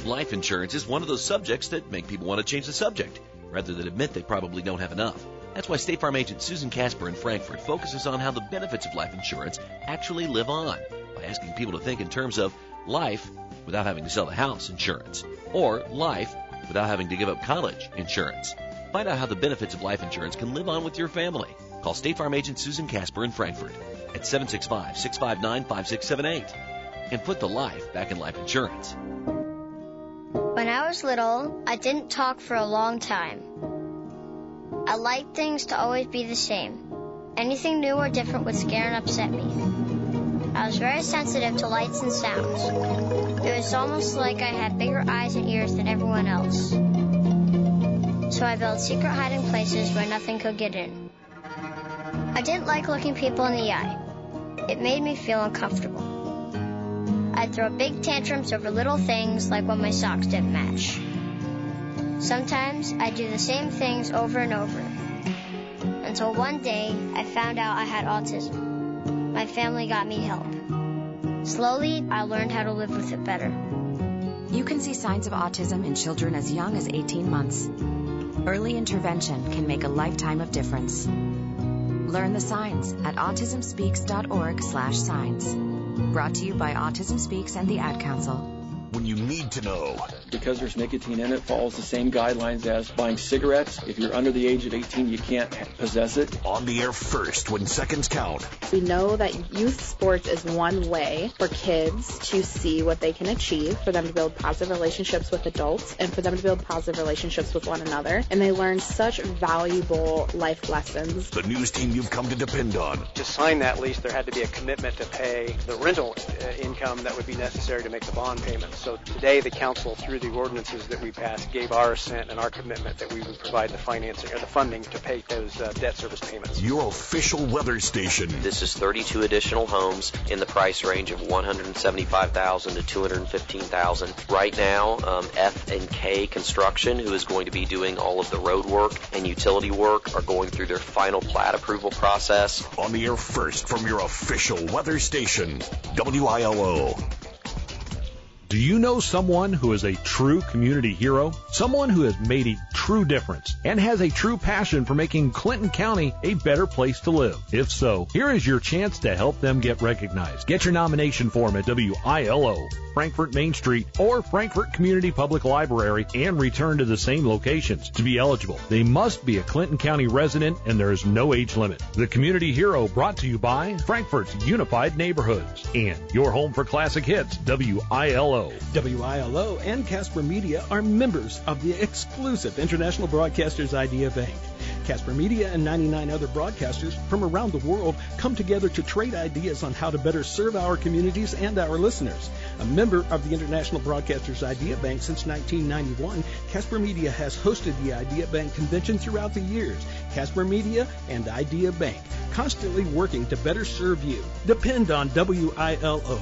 Life insurance is one of those subjects that make people want to change the subject, rather than admit they probably don't have enough. That's why State Farm agent Susan Casper in Frankfort focuses on how the benefits of life insurance actually live on, by asking people to think in terms of life without having to sell the house insurance, or life without having to give up college insurance. Find out how the benefits of life insurance can live on with your family. Call State Farm agent Susan Casper in Frankfort at 765-659-5678 and put the life back in life insurance. When I was little, I didn't talk for a long time. I liked things to always be the same. Anything new or different would scare and upset me. I was very sensitive to lights and sounds. It was almost like I had bigger eyes and ears than everyone else. So I built secret hiding places where nothing could get in. I didn't like looking people in the eye. It made me feel uncomfortable. I'd throw big tantrums over little things, like when my socks didn't match. Sometimes I'd do the same things over and over, until one day I found out I had autism. My family got me help. Slowly, I learned how to live with it better. You can see signs of autism in children as young as 18 months. Early intervention can make a lifetime of difference. Learn the signs at autismspeaks.org/signs. Brought to you by Autism Speaks and the Ad Council. When you need to know. Because there's nicotine in it, follows the same guidelines as buying cigarettes. If you're under the age of 18, you can't possess it. On the air first when seconds count. We know that youth sports is one way for kids to see what they can achieve, for them to build positive relationships with adults, and for them to build positive relationships with one another. And they learn such valuable life lessons. The news team you've come to depend on. To sign that lease, there had to be a commitment to pay the rental income that would be necessary to make the bond payments. So today, the council, through the ordinances that we passed, gave our assent and our commitment that we would provide the financing or the funding to pay those debt service payments. Your official weather station. This is 32 additional homes in the price range of $175,000 to $215,000. Right now, F&K Construction, who is going to be doing all of the road work and utility work, are going through their final plat approval process. On the air first from your official weather station, WILO. Do you know someone who is a true community hero? Someone who has made a true difference and has a true passion for making Clinton County a better place to live? If so, here is your chance to help them get recognized. Get your nomination form at WILO, Frankfort Main Street, or Frankfort Community Public Library and return to the same locations. To be eligible, they must be a Clinton County resident and there is no age limit. The Community Hero brought to you by Frankfort's Unified Neighborhoods and your home for classic hits, WILO. WILO and Casper Media are members of the exclusive International Broadcasters Idea Bank. Casper Media and 99 other broadcasters from around the world come together to trade ideas on how to better serve our communities and our listeners. A member of the International Broadcasters Idea Bank since 1991, Casper Media has hosted the Idea Bank convention throughout the years. Casper Media and Idea Bank, constantly working to better serve you. Depend on WILO.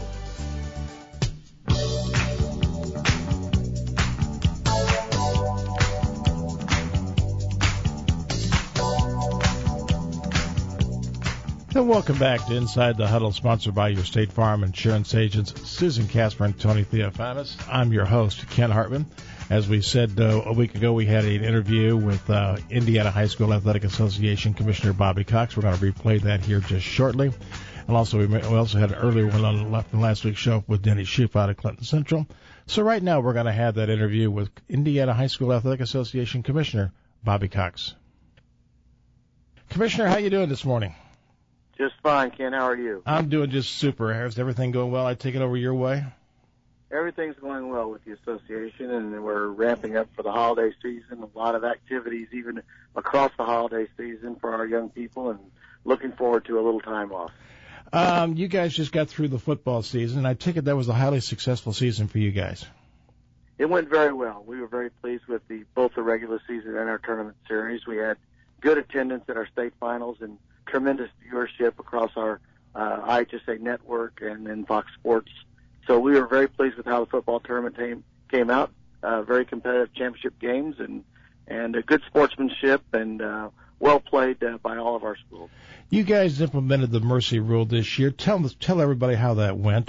And welcome back to Inside the Huddle, sponsored by your State Farm insurance agents, Susan Casper and Tony Theophanis. I'm your host, Ken Hartman. As we said a week ago, we had an interview with Indiana High School Athletic Association Commissioner Bobby Cox. We're going to replay that here just shortly. And also, we also had an earlier one on last week's show with Denny Shoup out of Clinton Central. So right now, we're going to have that interview with Indiana High School Athletic Association Commissioner Bobby Cox. Commissioner, how you doing this morning? Just fine, Ken. How are you? I'm doing just super. Is everything going well? I take it over your way? Everything's going well with the association, and we're ramping up for the holiday season. A lot of activities even across the holiday season for our young people, and looking forward to a little time off. You guys just got through the football season, and I take it that was a highly successful season for you guys. It went very well. We were very pleased with both the regular season and our tournament series. We had good attendance at our state finals and tremendous viewership across our IHSA network and then Fox Sports. So we were very pleased with how the football tournament came out. Very competitive championship games and a good sportsmanship and well played by all of our schools. You guys implemented the mercy rule this year. Tell everybody how that went.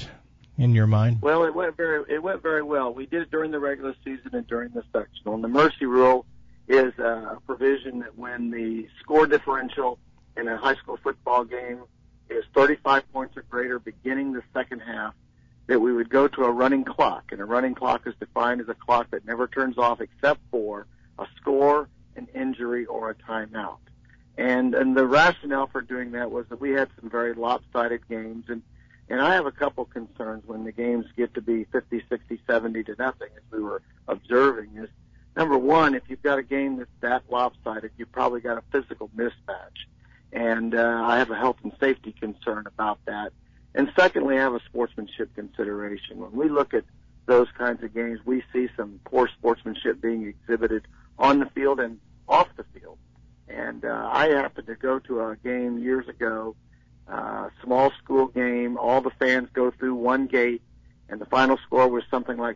in your mind? Well, it went very well. We did it during the regular season and during the sectional. And the mercy rule is a provision that when the score differential in a high school football game is 35 points or greater beginning the second half, that we would go to a running clock. And a running clock is defined as a clock that never turns off except for a score, an injury, or a timeout. And the rationale for doing that was that we had some very lopsided games. And I have a couple concerns when the games get to be 50, 60, 70 to nothing, as we were observing, is number one, if you've got a game that's that lopsided, you've probably got a physical mismatch. And I have a health and safety concern about that. And secondly, I have a sportsmanship consideration. When we look at those kinds of games, we see some poor sportsmanship being exhibited on the field and off the field. And I happened to go to a game years ago, small school game. All the fans go through one gate, and the final score was something like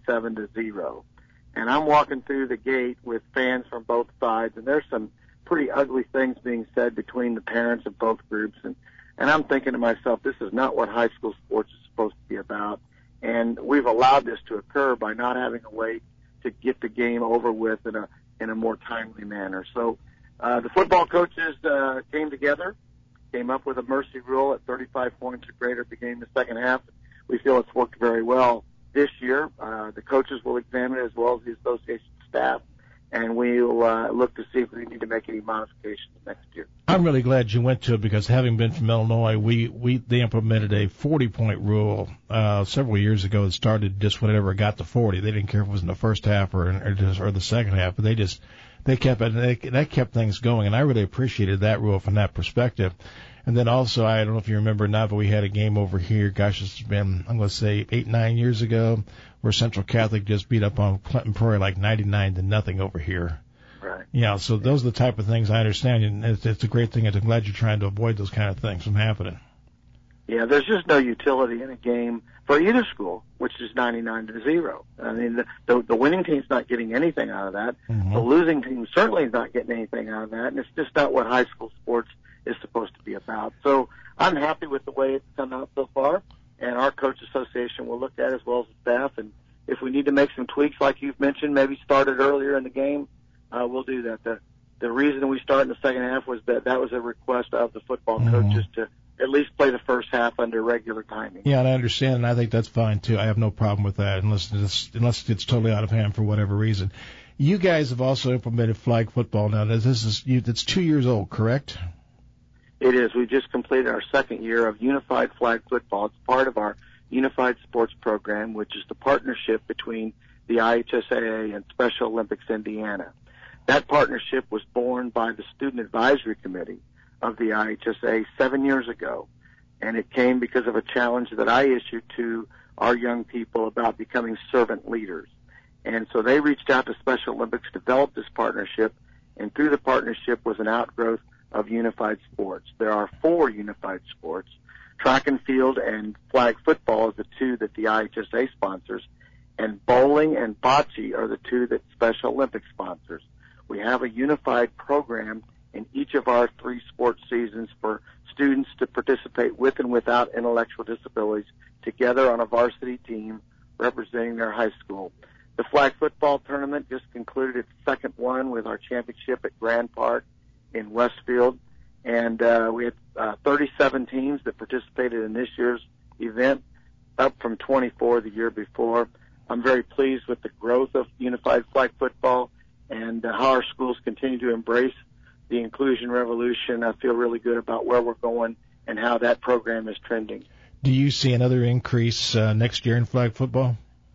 77-0. And I'm walking through the gate with fans from both sides, and there's some pretty ugly things being said between the parents of both groups. And I'm thinking to myself, this is not what high school sports is supposed to be about. And we've allowed this to occur by not having a way to get the game over with in a more timely manner. So the football coaches came together, came up with a mercy rule at 35 points or greater beginning the second half. We feel it's worked very well this year. The coaches will examine it as well as the association staff, and we'll look to see if we need to make any modifications next year. I'm really glad you went to it because having been from Illinois, they implemented a 40-point rule several years ago. It started just whenever it got to 40. They didn't care if it was in the first half or the second half, but they kept it. That kept things going, and I really appreciated that rule from that perspective. And then also, I don't know if you remember or not, but we had a game over here. Gosh, it's been, I'm going to say 8-9 years ago, where Central Catholic just beat up on Clinton Prairie like 99-0 over here. Right. Yeah. So those are the type of things I understand, and it's a great thing. And I'm glad you're trying to avoid those kind of things from happening. Yeah, there's just no utility in a game for either school, which is 99-0. I mean, the winning team's not getting anything out of that. Mm-hmm. The losing team certainly is not getting anything out of that, and it's just not what high school sports is supposed to be about. So I'm happy with the way it's come out so far, and our coach association will look at it as well as the staff, and if we need to make some tweaks like you've mentioned, maybe start it earlier in the game, we'll do that. The reason we start in the second half was that was a request of the football coaches to at least play the first half under regular timing. Yeah, and I understand, and I think that's fine too. I have no problem with that unless it's totally out of hand for whatever reason. You guys have also implemented flag football now. It's 2 years old, correct? It is. We just completed our second year of unified flag football. It's part of our unified sports program, which is the partnership between the IHSAA and Special Olympics Indiana. That partnership was born by the Student Advisory Committee of the IHSAA 7 years ago, and it came because of a challenge that I issued to our young people about becoming servant leaders. And so they reached out to Special Olympics, developed this partnership, and through the partnership was an outgrowth of unified sports. There are 4 unified sports. Track and field and flag football is the 2 that the IHSA sponsors, and bowling and bocce are the 2 that Special Olympics sponsors. We have a unified program in each of our 3 sports seasons for students to participate with and without intellectual disabilities together on a varsity team representing their high school. The flag football tournament just concluded its second one with our championship at Grand Park in Westfield, and we had 37 teams that participated in this year's event, up from 24 the year before. I'm very pleased with the growth of unified flag football and how our schools continue to embrace the inclusion revolution. I feel really good about where we're going and how that program is trending. Do you see another increase next year in flag football?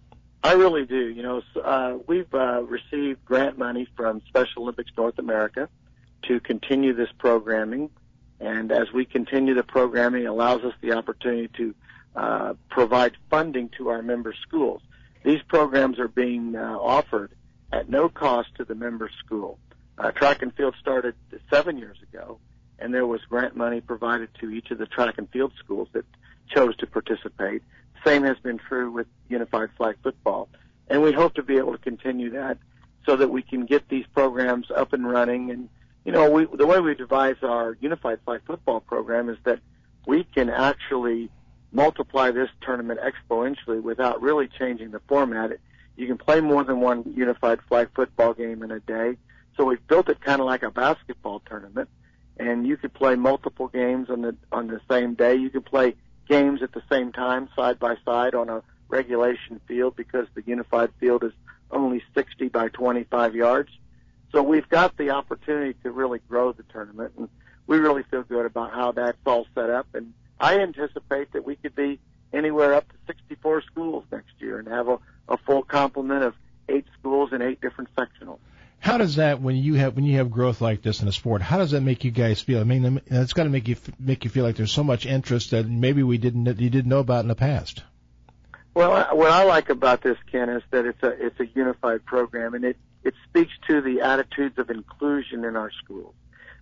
I really do. You know, we've received grant money from Special Olympics North America to continue this programming, and as we continue the programming, it allows us the opportunity to provide funding to our member schools. These programs are being offered at no cost to the member school. Track and field started 7 years ago, and there was grant money provided to each of the track and field schools that chose to participate. Same has been true with unified flag football, and we hope to be able to continue that so that we can get these programs up and running. And you know, the way we devise our unified flag football program is that we can actually multiply this tournament exponentially without really changing the format. You can play more than one unified flag football game in a day. So we've built it kind of like a basketball tournament, and you could play multiple games on the same day. You could play games at the same time, side by side, on a regulation field because the unified field is only 60 by 25 yards. So we've got the opportunity to really grow the tournament, and we really feel good about how that's all set up. And I anticipate that we could be anywhere up to 64 schools next year and have a full complement of 8 schools and 8 different sectionals. How does that, when you have growth like this in a sport, how does that make you guys feel? I mean, it's got to make you feel like there's so much interest that maybe you didn't know about in the past. Well, what I like about this, Ken, is that it's a unified program, and it speaks to the attitudes of inclusion in our schools.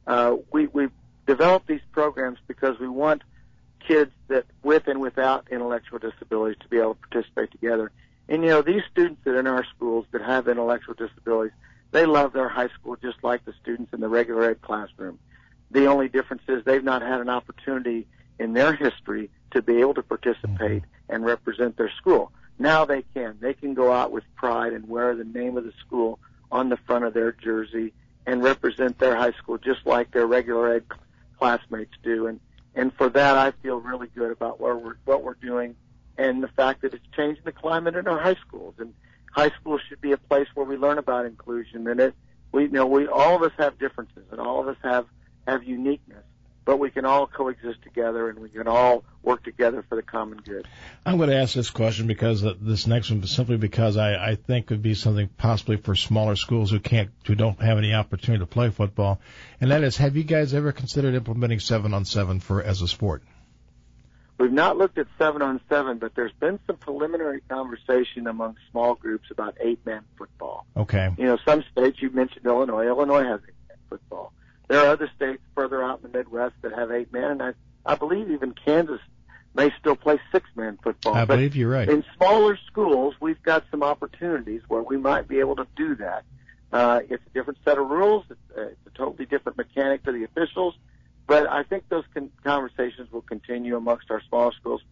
We develop these programs because we want kids that with and without intellectual disabilities to be able to participate together. And, these students that are in our schools that have intellectual disabilities, they love their high school just like the students in the regular ed classroom. The only difference is they've not had an opportunity in their history to be able to participate and represent their school. Now they can. They can go out with pride and wear the name of the school on the front of their jersey and represent their high school just like their regular ed classmates do. And for that, I feel really good about what we're doing and the fact that it's changing the climate in our high schools. And high school should be a place where we learn about inclusion. And we all of us have differences and all of us have uniqueness, but we can all coexist together and we can all work together for the common good. I'm going to ask this question because this next one, simply because I think would be something possibly for smaller schools who don't have any opportunity to play football, and that is, have you guys ever considered implementing 7-on-7 as a sport? We've not looked at 7-on-7, but there's been some preliminary conversation among small groups about 8-man football. Okay. Some states, you mentioned Illinois. Illinois has 8-man football. There are other states further out in the Midwest that have 8-man, and I believe even Kansas may still play 6-man football. I believe you're right. In smaller schools, we've got some opportunities where we might be able to do that. It's a different set of rules. It's a totally different mechanic for the officials. But I think those conversations will continue amongst our smaller schools.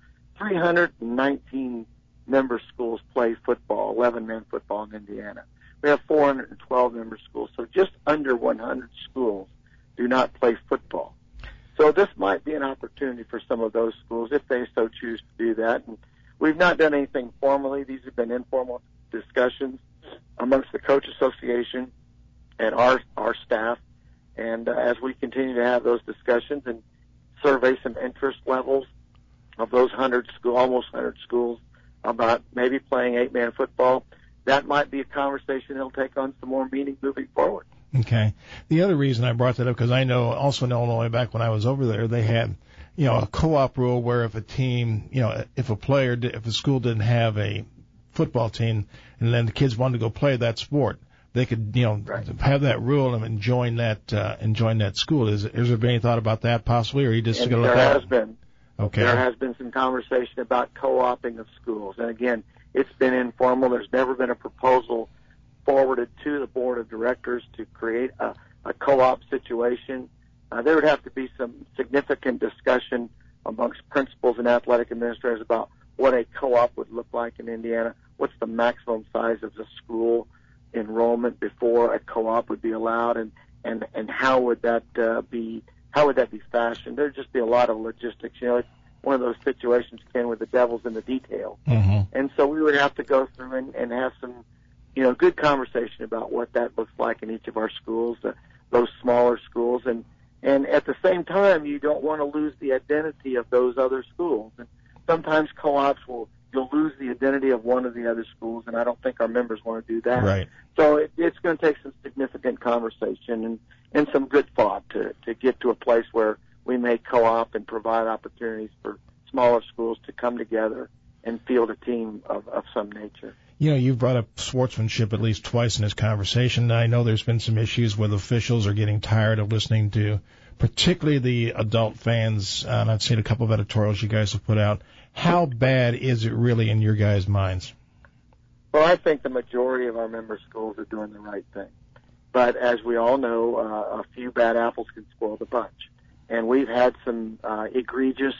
319 member schools play football, 11-man football in Indiana. We have 412 member schools, so just under 100 schools do not play football. So this might be an opportunity for some of those schools if they so choose to do that. And we've not done anything formally. These have been informal discussions amongst the Coach Association and our staff. And as we continue to have those discussions and survey some interest levels of those almost 100 schools about maybe playing 8-man football, that might be a conversation that'll take on some more meaning moving forward. Okay. The other reason I brought that up, because I know also in Illinois back when I was over there, they had, a co-op rule where if a team, if a school didn't have a football team and then the kids wanted to go play that sport, they could, have that rule and join that school. Is there been any thought about that possibly, or are you just going to look at it? There has been. Okay. There has been some conversation about co-oping of schools. And again, it's been informal. There's never been a proposal forwarded to the board of directors to create a co-op situation. There would have to be some significant discussion amongst principals and athletic administrators about what a co-op would look like in Indiana. What's the maximum size of the school enrollment before a co-op would be allowed, and how would that be fashioned? There'd just be a lot of logistics. It's one of those situations, Ken, where the devil's in the details. Mm-hmm. And so we would have to go through and have some, good conversation about what that looks like in each of our schools, those smaller schools, and at the same time, you don't want to lose the identity of those other schools. And sometimes co-ops you'll lose the identity of one of the other schools, and I don't think our members want to do that. Right. So it's going to take some significant conversation and some good thought to get to a place where we may co-op and provide opportunities for smaller schools to come together and field a team of some nature. You've brought up sportsmanship at least twice in this conversation. I know there's been some issues where the officials are getting tired of listening to particularly the adult fans, and I've seen a couple of editorials you guys have put out. How bad is it really in your guys' minds? Well, I think the majority of our member schools are doing the right thing. But as we all know, a few bad apples can spoil the bunch. And we've had some egregious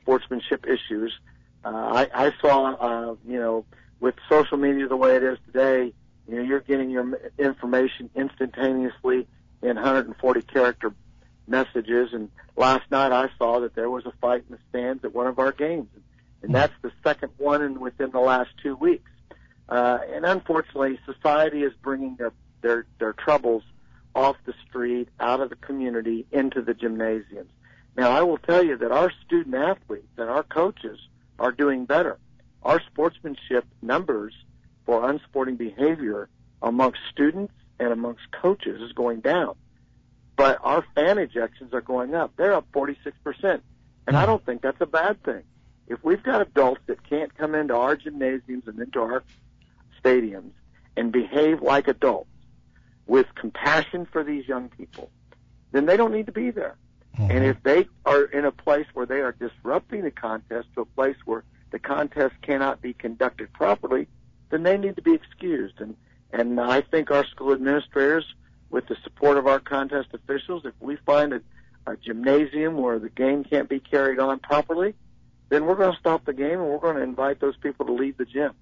sportsmanship issues. I saw, with social media the way it is today, you're getting your information instantaneously in 140-character messages. And last night I saw that there was a fight in the stands at one of our games, and that's the second one within the last 2 weeks. And unfortunately, society is bringing their troubles off the street, out of the community, into the gymnasiums. Now, I will tell you that our student athletes and our coaches are doing better. Our sportsmanship numbers for unsporting behavior amongst students and amongst coaches is going down. But our fan ejections are going up. They're up 46%. And I don't think that's a bad thing. If we've got adults that can't come into our gymnasiums and into our stadiums and behave like adults with compassion for these young people, then they don't need to be there. And if they are in a place where they are disrupting the contest to a place where the contest cannot be conducted properly, then they need to be excused. And I think our school administrators, with the support of our contest officials, if we find a gymnasium where the game can't be carried on properly, then we're going to stop the game and we're going to invite those people to leave the gym.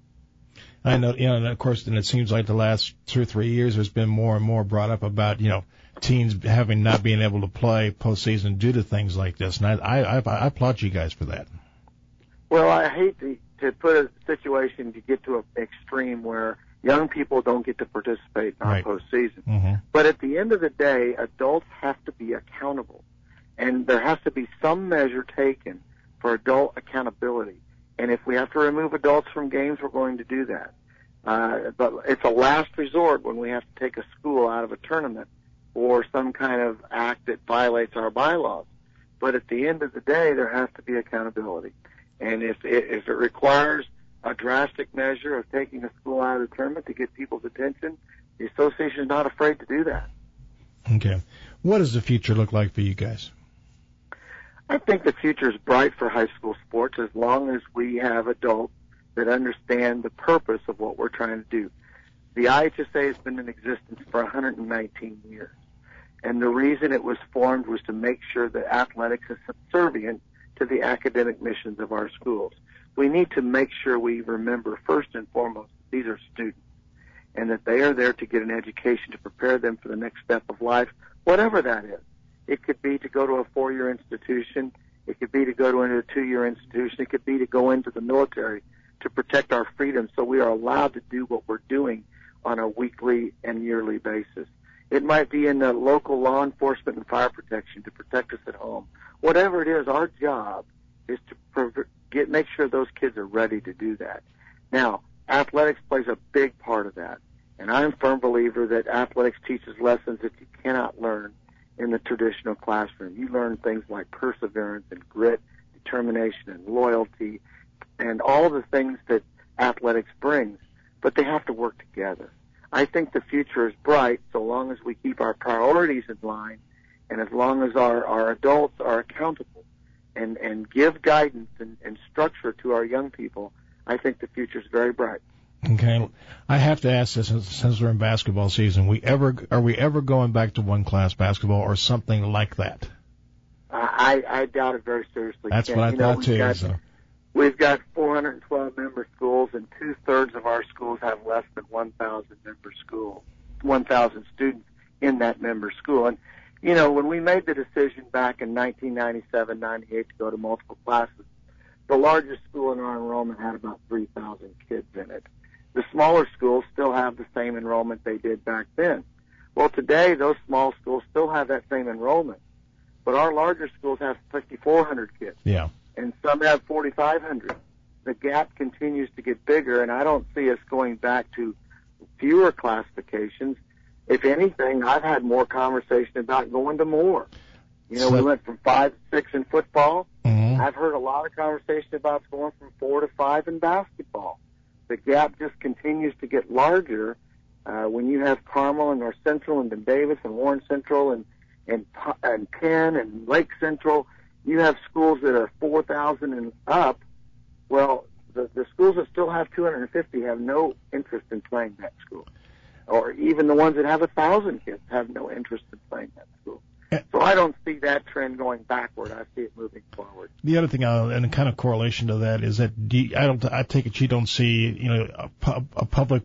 I know, and of course, and it seems like the last 2 or 3 years there's been more and more brought up about, teens not being able to play postseason due to things like this. And I applaud you guys for that. Well, I hate to put a situation to get to an extreme where young people don't get to participate in our postseason. But at the end of the day, adults have to be accountable. And there has to be some measure taken for adult accountability. And if we have to remove adults from games, we're going to do that. But it's a last resort when we have to take a school out of a tournament or some kind of act that violates our bylaws. But at the end of the day, there has to be accountability. And if it requires a drastic measure of taking a school out of the tournament to get people's attention, the association is not afraid to do that. Okay. What does the future look like for you guys? I think the future is bright for high school sports as long as we have adults that understand the purpose of what we're trying to do. The IHSA has been in existence for 119 years. And the reason it was formed was to make sure that athletics is subservient to the academic missions of our schools. We need to make sure we remember first and foremost these are students and that they are there to get an education to prepare them for the next step of life, whatever that is. It could be to go to a 4-year institution. It could be to go to a 2-year institution. It could be to go into the military to protect our freedom so we are allowed to do what we're doing on a weekly and yearly basis. It might be in the local law enforcement and fire protection to protect us at home. Whatever it is, our job is to make sure those kids are ready to do that. Now, athletics plays a big part of that. And I'm a firm believer that athletics teaches lessons that you cannot learn in the traditional classroom. You learn things like perseverance and grit, determination and loyalty, and all the things that athletics brings, but they have to work together. I think the future is bright so long as we keep our priorities in line and as long as our adults are accountable and give guidance and structure to our young people. I think the future is very bright. Okay, I have to ask this since we're in basketball season. Are we ever going back to one-class basketball or something like that? I doubt it very seriously. That's what I thought too. We've got 412 member schools, and 2/3 of our schools have less than 1,000 member schools, 1,000 students in that member school. And when we made the decision back in 1997, 98 to go to multiple classes, the largest school in our enrollment had about 3,000 kids in it. The smaller schools still have the same enrollment they did back then. Well, today, those small schools still have that same enrollment, but our larger schools have 5,400 kids. Yeah. And some have 4,500. The gap continues to get bigger, and I don't see us going back to fewer classifications. If anything, I've had more conversation about going to more. We went from 5 to 6 in football. Mm-hmm. I've heard a lot of conversation about going from 4 to 5 in basketball. The gap just continues to get larger when you have Carmel and North Central and then Davis and Warren Central and Penn and Lake Central. You have schools that are 4,000 and up. Well, the schools that still have 250 have no interest in playing that school. Or even the ones that have 1,000 kids have no interest in playing that school. So I don't see that trend going backward. I see it moving forward. The other thing, and in kind of correlation to that, is that I take it you don't see, a public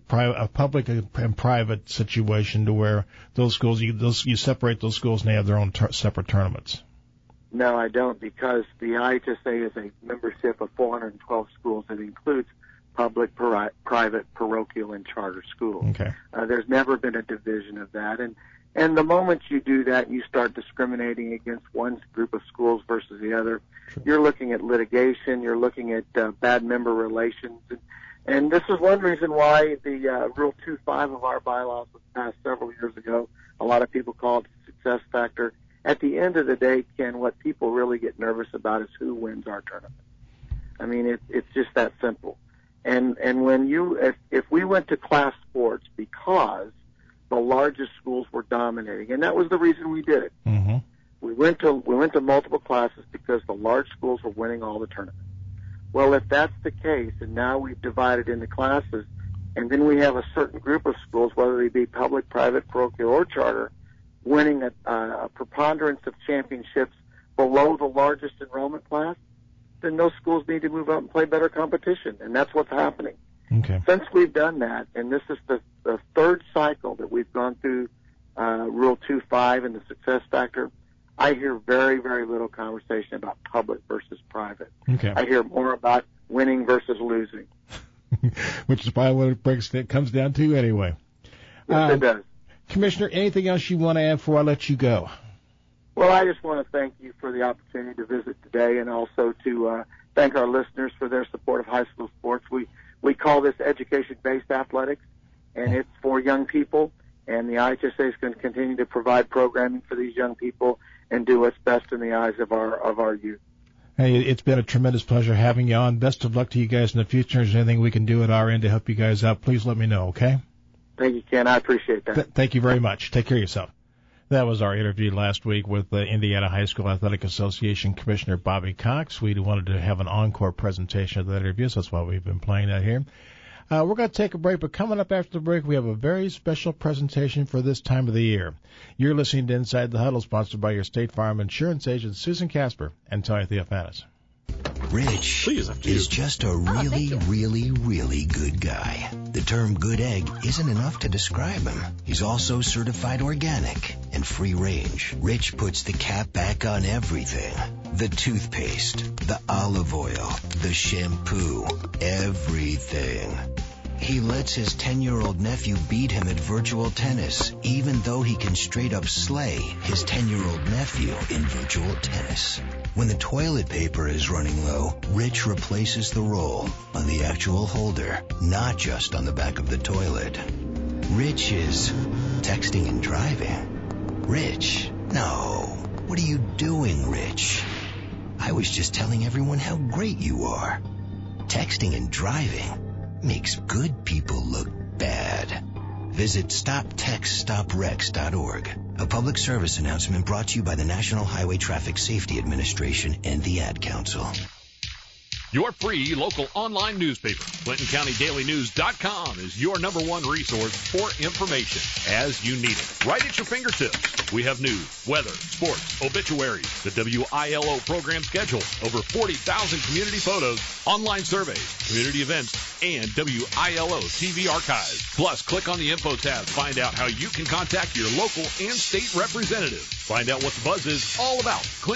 and private situation to where those schools you separate those schools and they have their own separate tournaments. No, I don't, because the IHSA is a membership of 412 schools. It includes public, private, parochial, and charter schools. Okay. There's never been a division of that, and the moment you do that, you start discriminating against one group of schools versus the other. Sure. You're looking at litigation. You're looking at bad member relations. And this is one reason why the Rule 2.5 of our bylaws was passed several years ago. A lot of people call it the success factor. At the end of the day, Ken, what people really get nervous about is who wins our tournament. I mean, it's just that simple. And when if we went to class sports because the largest schools were dominating, and that was the reason we did it. Mm-hmm. We went to multiple classes because the large schools were winning all the tournaments. Well, if that's the case, and now we've divided into classes, and then we have a certain group of schools, whether they be public, private, parochial, or charter, winning a preponderance of championships below the largest enrollment class, then those schools need to move up and play better competition, and that's what's happening. Okay. Since we've done that, and this is the third cycle that we've gone through Rule 2.5 and the success factor, I hear very, very little conversation about public versus private. Okay. I hear more about winning versus losing. Which is probably what it comes down to anyway. Yes, it does. Commissioner, anything else you want to add before I let you go? Well, I just want to thank you for the opportunity to visit today, and also to thank our listeners for their support of high school sports. We call this education-based athletics, and it's for young people, and the IHSA is going to continue to provide programming for these young people and do what's best in the eyes of our youth. Hey, it's been a tremendous pleasure having you on. Best of luck to you guys in the future. If there's anything we can do at our end to help you guys out, please let me know, okay? Thank you, Ken. I appreciate that. Thank you very much. Take care of yourself. That was our interview last week with the Indiana High School Athletic Association Commissioner Bobby Cox. We wanted to have an encore presentation of that interview, so that's why we've been playing that here. We're going to take a break, but coming up after the break, we have a very special presentation for this time of the year. You're listening to Inside the Huddle, sponsored by your State Farm insurance agents, Susan Casper and Tony Theophanis. Rich is just a really, really, really good guy. The term good egg isn't enough to describe him. He's also certified organic and free range. Rich puts the cap back on everything. The toothpaste, the olive oil, the shampoo, everything. He lets his 10-year-old nephew beat him at virtual tennis, even though he can straight up slay his 10-year-old nephew in virtual tennis. When the toilet paper is running low, Rich replaces the roll on the actual holder, not just on the back of the toilet. Rich is texting and driving. Rich? No. What are you doing, Rich? I was just telling everyone how great you are. Texting and driving makes good people look bad. Visit StopTextStopWrecks.org. A public service announcement brought to you by the National Highway Traffic Safety Administration and the Ad Council. Your free local online newspaper, ClintonCountyDailyNews.com, is your number one resource for information as you need it. Right at your fingertips. We have news, weather, sports, obituaries, the WILO program schedule, over 40,000 community photos, online surveys, community events, and WILO TV archives. Plus, click on the info tab to find out how you can contact your local and state representatives. Find out what the buzz is all about.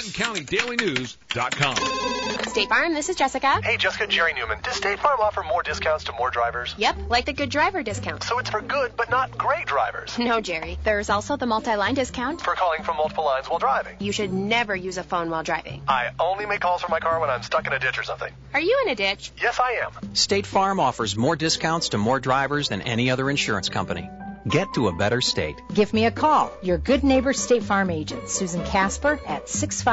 ClintonCountyDailyNews.com. State Farm, this is Jessica. Hey, Jessica, Jerry Newman. Does State Farm offer more discounts to more drivers? Yep, like the good driver discount. So it's for good, but not great drivers. No, Jerry. There's also the multi-line discount. For calling from multiple lines while driving. You should never use a phone while driving. I only make calls from my car when I'm stuck in a ditch or something. Are you in a ditch? Yes, I am. State Farm offers more discounts to more drivers than any other insurance company. Get to a better state. Give me a call. Your good neighbor State Farm agent, Susan Casper, at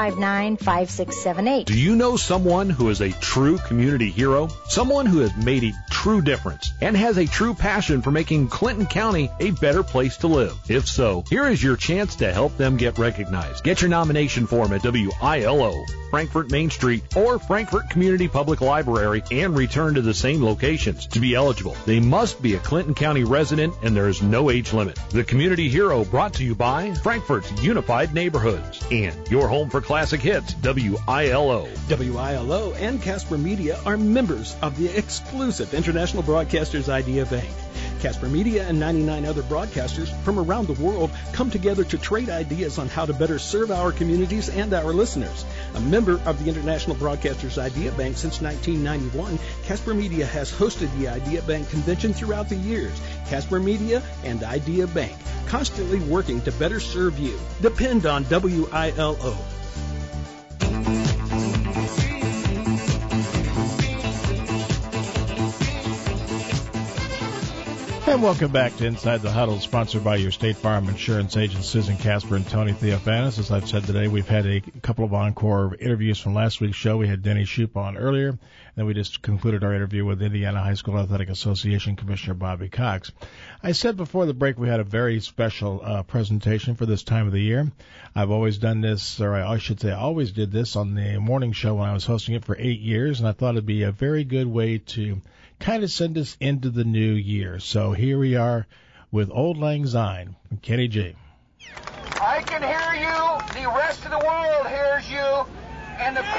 659-5678. Do you know someone who is a true community hero? Someone who has made a true difference and has a true passion for making Clinton County a better place to live? If so, here is your chance to help them get recognized. Get your nomination form at WILO, Frankfort Main Street, or Frankfort Community Public Library and return to the same locations. To be eligible, they must be a Clinton County resident and there is no no age limit. The Community Hero brought to you by Frankfort's Unified Neighborhoods and your home for classic hits, WILO. WILO and Casper Media are members of the exclusive International Broadcasters Idea Bank. Casper Media and 99 other broadcasters from around the world come together to trade ideas on how to better serve our communities and our listeners. A member of the International Broadcasters Idea Bank since 1991, Casper Media has hosted the Idea Bank convention throughout the years. Casper Media and Idea Bank, constantly working to better serve you. Depend on WILO. And welcome back to Inside the Huddle, sponsored by your State Farm insurance agents, Susan Casper and Tony Theophanis. As I've said today, we've had a couple of encore interviews from last week's show. We had Denny Shoup on earlier, and then we just concluded our interview with Indiana High School Athletic Association Commissioner Bobby Cox. I said before the break we had a very special presentation for this time of the year. I've always done this, or I should say I always did this on the morning show when I was hosting it for 8 years, and I thought it'd be a very good way to kind of send us into the new year. So here we are with Old Lang Syne from Kenny G. I can hear you, the rest of the world hears you, and the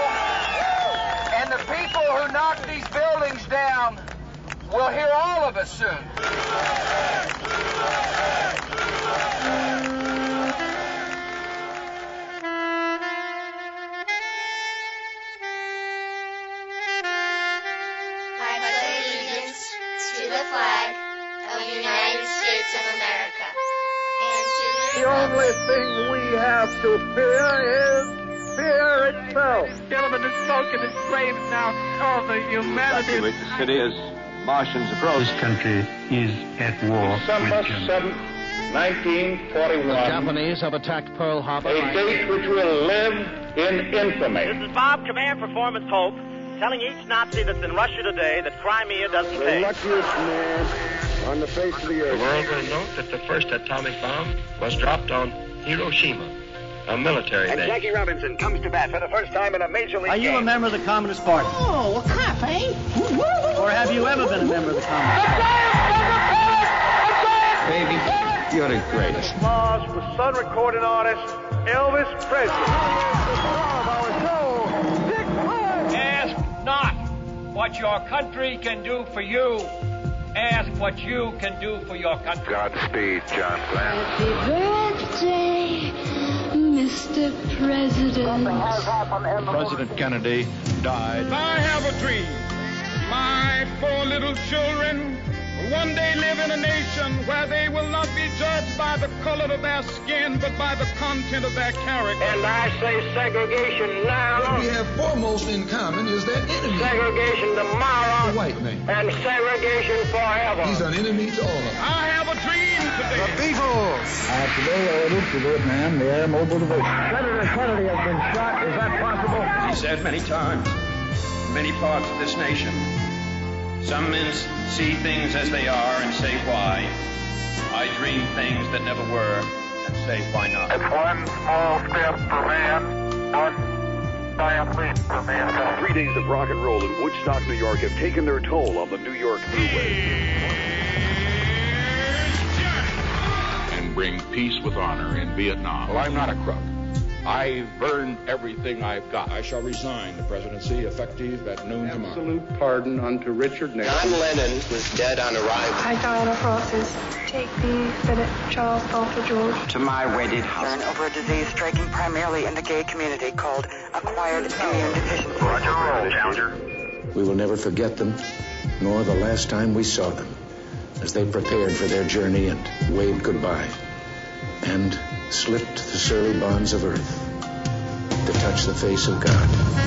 people who knock these buildings down will hear all of us soon. The only thing we have to fear is fear itself. Gentlemen, the smoke and the flames now of the humanity. Evacuate the city as Martians approach. This country is at war. December 7th, 1941. The Japanese have attacked Pearl Harbor. A date which will live in infamy. This is Bob, Command Performance Hope, telling each Nazi that's in Russia today that Crimea doesn't pay. The luckiest man on the face of the earth. The world will note that the first atomic bomb was dropped on Hiroshima, a military base. And Jackie Robinson comes to bat for the first time in a major league game. Are you a member of the Communist Party? Oh, a cop, eh? Or have you ever been a member of the Communist Party? Baby, you're the greatest. Applause for Sun recording artist Elvis Presley. Ask not what your country can do for you. Ask what you can do for your country. Godspeed, John Glenn. Happy birthday, Mr. President. President Kennedy died. I have a dream. My 4 little children will one day live in a nation where they will not be judged by the color of their skin, but by the content of their character. And I say segregation now. What we have foremost in common is that enemy. Segregation tomorrow. The white man. And segregation forever. He's an enemy to all of us. I have a dream today. The Beatles. Today ordered to Vietnam, the air mobile division. Senator Kennedy has been shot. Is that possible? He said many times, in many parts of this nation, some men see things as they are and say why. I dream things that never were and say why not. It's one small step for man, one giant leap for mankind. 3 days of rock and roll in Woodstock, New York have taken their toll on the New York Thruway. And bring peace with honor in Vietnam. Well, I'm not a crook. I've earned everything I've got. I shall resign the presidency effective at noon tomorrow. Absolute pardon unto Richard Nixon. John Lennon was dead on arrival. I, Diana Francis, take thee, Philip, Charles, Arthur, George, to my wedded house. Over a disease striking primarily in the gay community called acquired immune deficiency. Roger, roll, Challenger. We will never forget them, nor the last time we saw them, as they prepared for their journey and waved goodbye, and slipped the surly bonds of earth to touch the face of God.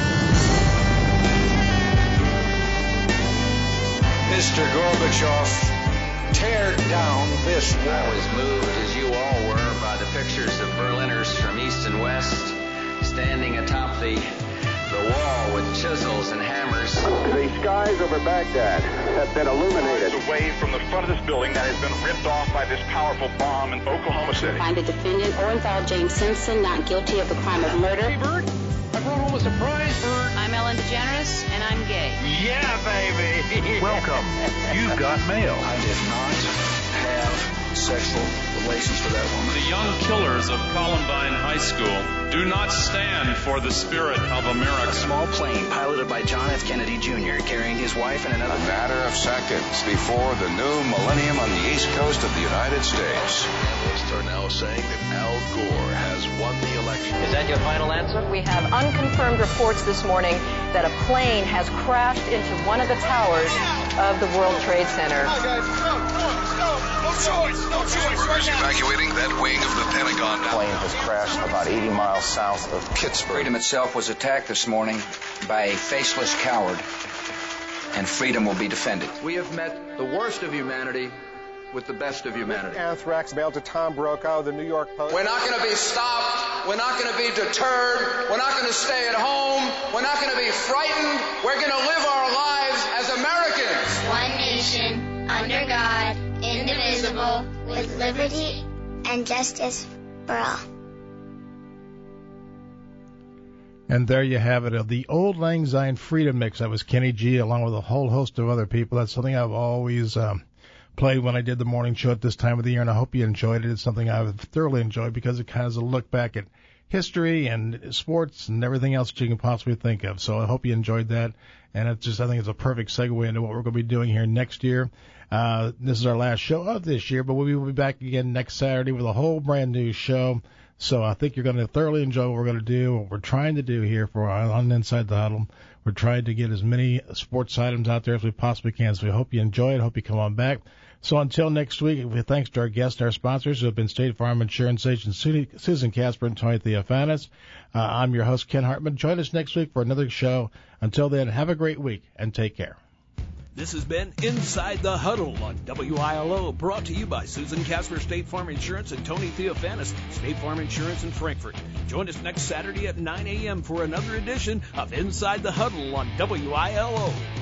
Mr. Gorbachev, tear down this wall. I was moved, as you all were, by the pictures of Berliners from east and west standing atop the wall with chisels and hammers. The skies over Baghdad have been illuminated. Away from the front of this building that has been ripped off by this powerful bomb in Oklahoma City. Find the defendant, Orenthal James Simpson, not guilty of the crime of murder. Hey, Bert, I brought home a surprise, Bert. I'm Ellen DeGeneres, and I'm gay. Yeah, baby. Welcome. You've got mail. I did not have sexual relations to that woman. The young killers of Columbine High School do not stand for the spirit of America. A small plane piloted by John F. Kennedy Jr. carrying his wife and another. A matter of seconds before the new millennium on the east coast of the United States. Analysts are now saying that Al Gore has won the election. Is that your final answer? We have unconfirmed reports this morning that a plane has crashed into one of the towers of the World Trade Center. No choice. We're evacuating that wing of the Pentagon now. The plane has crashed about 80 miles south of Pittsburgh. Freedom itself was attacked this morning by a faceless coward, and freedom will be defended. We have met the worst of humanity with the best of humanity. Anthrax mailed to Tom Brokaw, the New York Post. We're not going to be stopped. We're not going to be deterred. We're not going to stay at home. We're not going to be frightened. We're going to live our lives as Americans. One nation, under God, indivisible, with liberty and justice for all. And there you have it, the Old Lang Syne Freedom Mix. That was Kenny G along with a whole host of other people. That's something I've always played when I did the morning show at this time of the year, and I hope you enjoyed it. It's something I've thoroughly enjoyed because it kind of is a look back at history and sports and everything else that you can possibly think of. So I hope you enjoyed that, and it's just, I think it's a perfect segue into what we're going to be doing here next year. This is our last show of this year, but we will be back again next Saturday with a whole brand new show. So I think you're going to thoroughly enjoy what we're going to do, what we're trying to do here for on Inside the Huddle. We're trying to get as many sports items out there as we possibly can. So we hope you enjoy it. Hope you come on back. So until next week, thanks to our guests and our sponsors who have been State Farm Insurance Agents Susan Casper and Tony Theophanis. I'm your host, Ken Hartman. Join us next week for another show. Until then, have a great week and take care. This has been Inside the Huddle on WILO, brought to you by Susan Casper, State Farm Insurance, and Tony Theophanis, State Farm Insurance in Frankfort. Join us next Saturday at 9 a.m. for another edition of Inside the Huddle on WILO.